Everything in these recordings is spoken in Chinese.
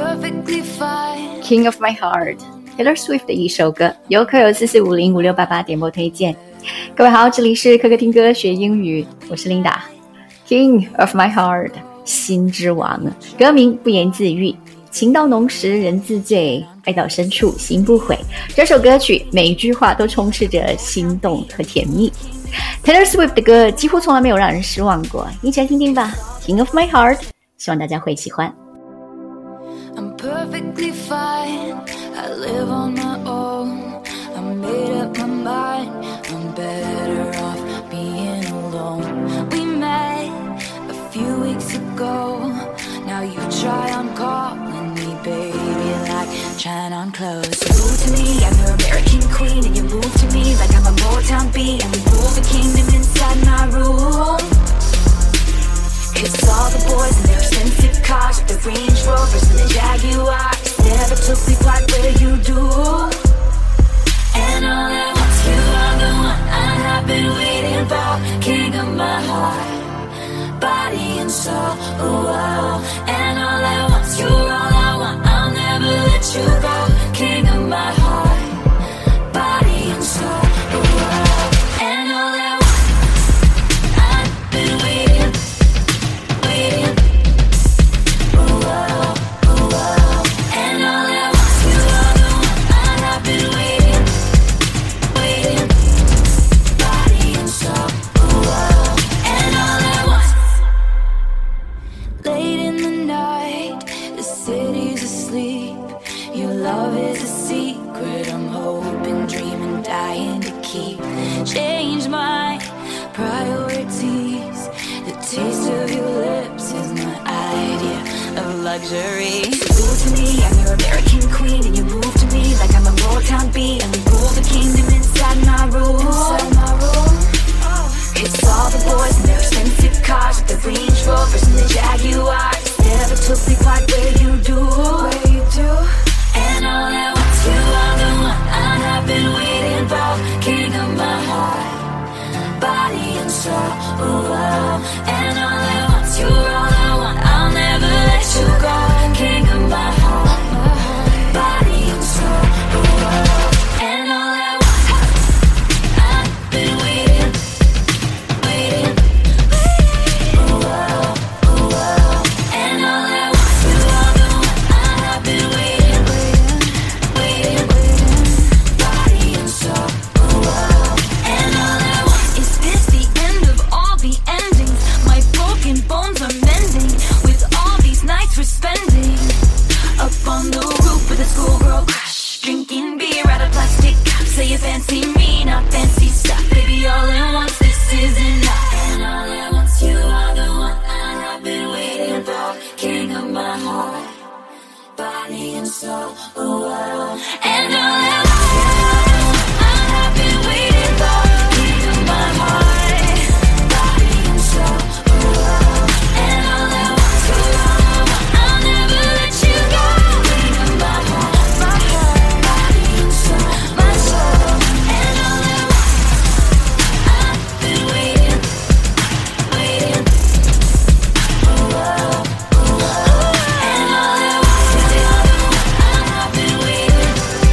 King of My Heart Taylor Swift 的一首歌，由科友44505688点播推荐。各位好，这里是科科听歌学英语，我是 Linda。 King of My Heart 心之王，歌名不言自喻，情到浓时人自醉，爱到深处心不悔。这首歌曲每一句话都充斥着心动和甜蜜。 Taylor Swift 的歌几乎从来没有让人失望过，一起来听听吧。 King of My Heart， 希望大家会喜欢。 I'm perfectly fine, I live on my own, I made up my mind, I'm better off being alone. We met a few weeks ago, now you try on calling me baby like trying on clothes. You move to me, I'm your American queen, and you move to me like I'm a Motown beat, and we rule the kingdom inside my room. It's all the boys in their expensive cars, with the Range Rovers and the Jaguars. Never took me quite where you do. And all at once you are the one I have been waiting for. King of my heart, body and soul. Oh, wow. And all at once you're all I want, I'll never let you go. King of my heart, body and soul. Oh, wow. And all at once I've been waiting. Change my priorities. The taste of your lips is my idea of luxury. You move to me, I'm your American queen, and you move to me like I'm a Motown beat, and we rule the kingdom inside my room. It's all the boys in their expensive cars, with the Range Rovers and the Jaguars. Never took me quite where you do. And all at once you are the one I have been waiting for. King of my heart, body and soul. Oh, wow. And all at once you're all I want, I'll never let you go. King of my heart, body and soul. Oh, wow. And all at once I've been waiting. Oh, wow. Oh, wow. And all at once you are the one I have been waiting. Body and soul. Oh, wow. And all at once, is this the end of all the endings? My broken bones are mending with all these nights we're spending up on the roof with a schoolgirl crush, drinking beer out of plastic cups. Say you fancy me, not fancy stuff. Baby, all at once, this is enough. And all at once, you are the one I have been waiting for. King of my heart, body and soul. Oh, wow. And all at once, you are the one I have been waiting for. King of my heart, body and soul. Oh, wow. And all at once, you are the one I'll never let you go. King of my heart, body and soul, my soul. And all at once I've been waiting. Oh, wow. Oh, wow. And all at once you are the one I have been waiting.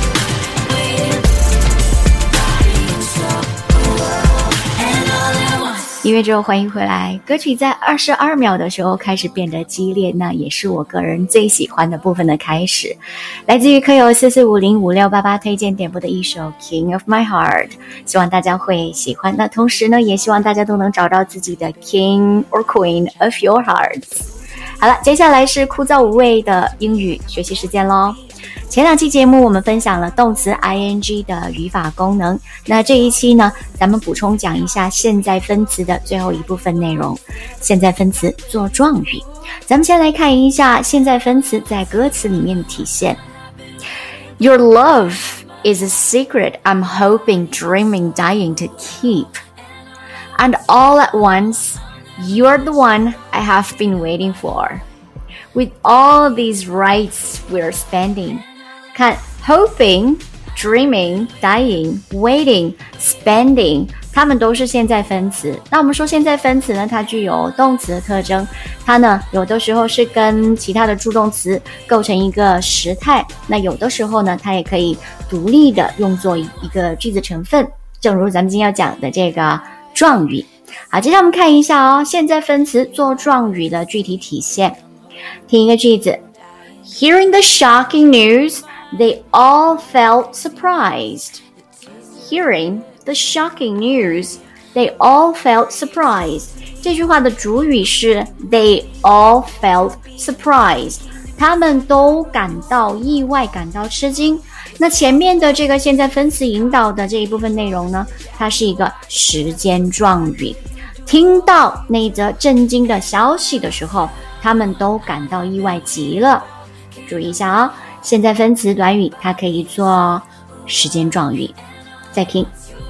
Body and soul. Oh, wow. And all at once. 音乐之后欢迎回来，歌曲在22秒的时候开始变得激烈，那也是我个人最喜欢的部分的开始。来自于科友44505688推荐点播的一首 King of My Heart， 希望大家会喜欢。那同时呢，也希望大家都能找到自己的 King or Queen of Your Hearts。 好了，接下来是枯燥无味的英语学习时间咯。前两期节目我们分享了动词 ing 的语法功能，那这一期呢，咱们补充讲一下现在分词的最后一部分内容。现在分词做状语，咱们先来看一下现在分词在歌词里面的体现。 Your love is a secret I'm hoping, dreaming, dying to keep. And all at once, you're the one I have been waiting for. With all these rights we're spending. 看 hoping, dreaming, dying, waiting, spending 它们都是现在分词。那我们说现在分词呢，它具有动词的特征，它呢有的时候是跟其他的助动词构成一个时态，那有的时候呢它也可以独立的用作一个句子成分，正如咱们今天要讲的这个状语。好，接下来我们看一下哦，现在分词做状语的具体体现。听一个句子 Hearing the shocking news, they all felt surprised. Hearing the shocking news, they all felt surprised. 这句话的主语是 they all felt surprised. 他们都感到意外，感到吃惊。那前面的这个现在分词引导的这一部分内容呢，它是一个时间状语。听到那一则震惊的消息的时候，他们都感到意外极了。注意一下哦，现在分词短语它可以做时间状语。再听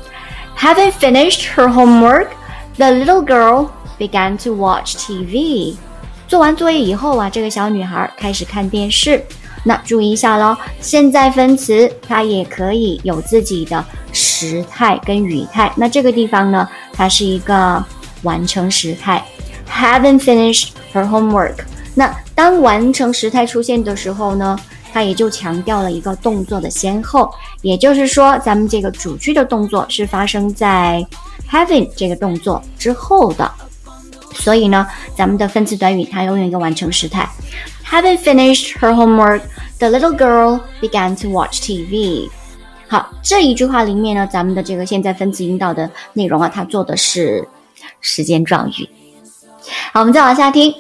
Having finished her homework, the little girl began to watch TV. 做完作业以后啊，这个小女孩开始看电视。那注意一下咯，现在分词它也可以有自己的时态跟语态。那这个地方呢，它是一个完成时态 Having finished her homework. 那当完成时态出现的时候呢，它也就强调了一个动作的先后，也就是说咱们这个主句的动作是发生在 having 这个动作之后的，所以呢咱们的分词短语它拥有一个完成时态 Having finished her homework, the little girl began to watch TV. 好，这一句话里面呢，咱们的这个现在分词引导的内容啊，它做的是时间状语。好，我们再往下听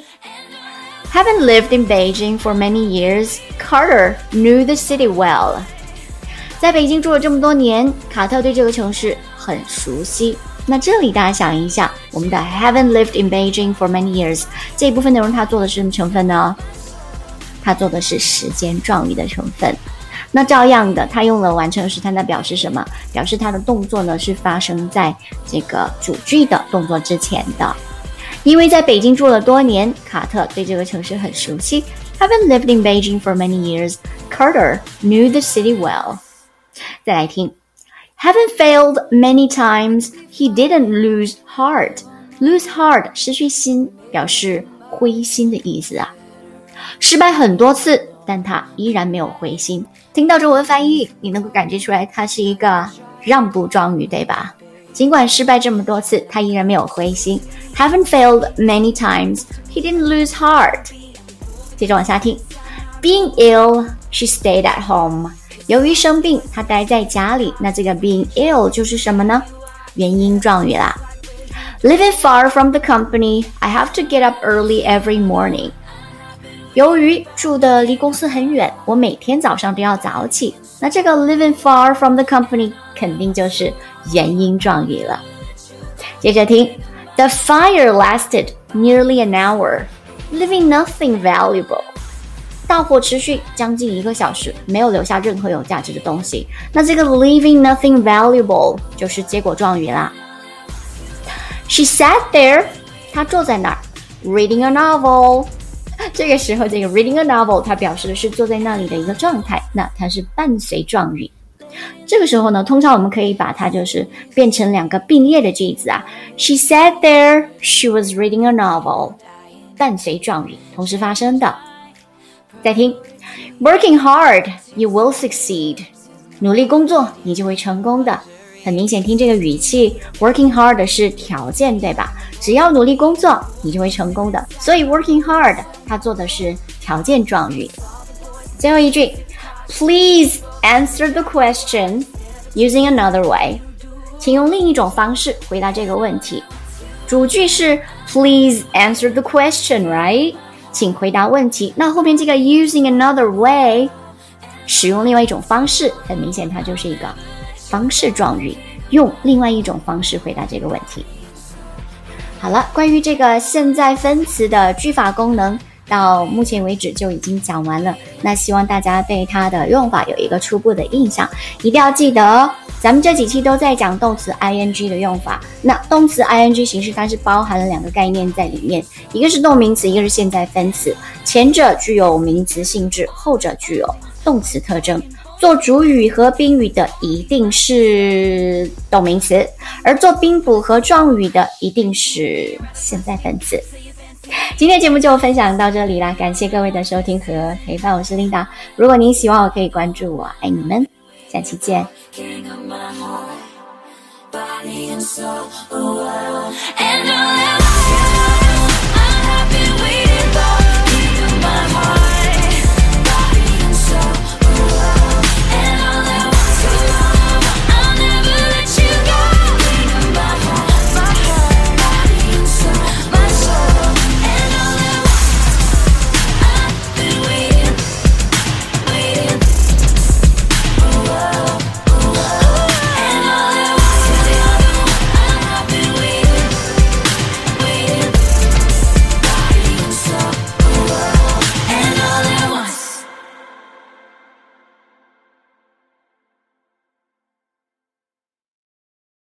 Having lived in Beijing for many years, Carter knew the city well. 在北京住了这么多年，卡特对这个城市很熟悉。那这里大家想一下，我们的 Having lived in Beijing for many years 这一部分内容它做的是什么成分呢？它做的是时间状语的成分。那照样的，它用了完成时态，那表示什么？表示它的动作呢是发生在这个主句的动作之前的。因为在北京住了多年，卡特对这个城市很熟悉。Having lived in Beijing for many years, Carter knew the city well. 再来听 Having failed many times, he didn't lose heart. Lose heart 失去心，表示灰心的意思啊。失败很多次，但他依然没有灰心。听到中文翻译，你能够感觉出来它是一个让步状语，对吧？尽管失败这么多次，他依然没有灰心。Having failed many times, he didn't lose heart. 接着往下听 Being ill, she stayed at home. 由于生病，她待在家里。那这个 being ill 就是什么呢？原因状语啦。Living far from the company, I have to get up early every morning. 由于住的离公司很远，我每天早上都要早起。那这个 living far from the company 肯定就是原因状语了。接着听 The fire lasted nearly an hour, leaving nothing valuable. 大火持续将近1个小时，没有留下任何有价值的东西。那这个 leaving nothing valuable 就是结果状语啦。She sat there, 她坐在那儿 reading a novel. 这个时候这个 reading a novel 它表示的是坐在那里的一个状态，那它是伴随状语。这个时候呢，通常我们可以把它就是变成2个并列的句子啊。She sat there, she was reading a novel. 伴随状语，同时发生的。再听 Working hard, you will succeed. 努力工作，你就会成功的。很明显听这个语气 working hard 是条件，对吧？只要努力工作，你就会成功的。所以 working hard 它做的是条件状语。最后一句 Please answer the question using another way. 请用另一种方式回答这个问题。主句是 Please answer the question, right? 请回答问题。那后面这个 using another way 使用另外一种方式，很明显它就是一个方式状语，用另外一种方式回答这个问题。好了，关于这个现在分词的句法功能到目前为止就已经讲完了，那希望大家对它的用法有一个初步的印象。一定要记得哦，咱们这几期都在讲动词 ing 的用法，那动词 ing 形式它是包含了2个概念在里面，一个是动名词，一个是现在分词，前者具有名词性质，后者具有动词特征。 做主语和宾语的一定是动名词，而做宾补和状语的一定是现在分词。今天节目就分享到这里啦，感谢各位的收听和陪伴，我是琳达。如果您喜欢我，可以关注我，爱你们，下期见。 And